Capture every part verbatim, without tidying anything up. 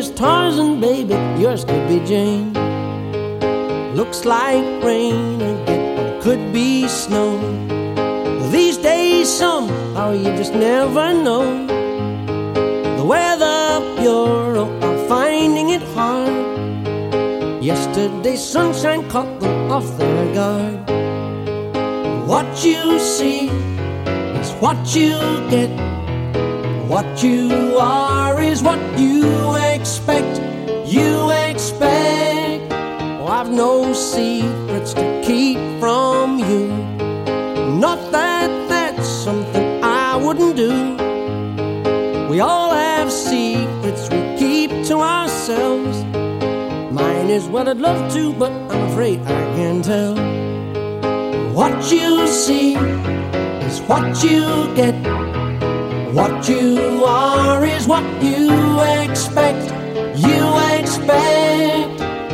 is Tarzan, baby, yours could be Jane. Looks like rain again, or it could be snow. These days somehow you just never know. The weather bureau are finding it hard. Yesterday's sunshine caught them off their guard. What you see is what you get. What you are is what you expect. You expect. Oh, I've no secrets to keep from you. Not that that's something I wouldn't do. We all have secrets we keep to ourselves. Mine is what I'd love to, but I'm afraid I can't tell. What you see is what you get. What you are is what you expect. You expect.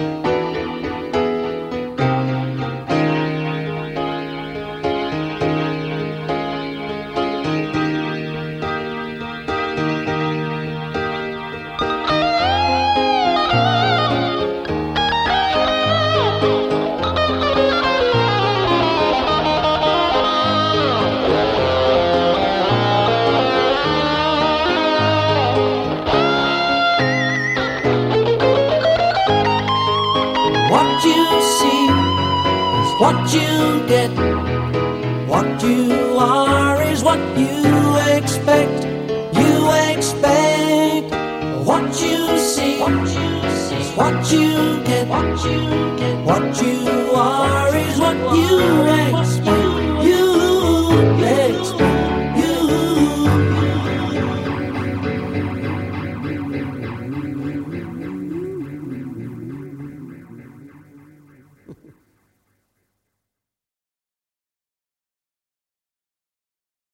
What you get, what you are is what you expect. You expect. What you see, what you see is what you get. What you get, what you are is what you expect.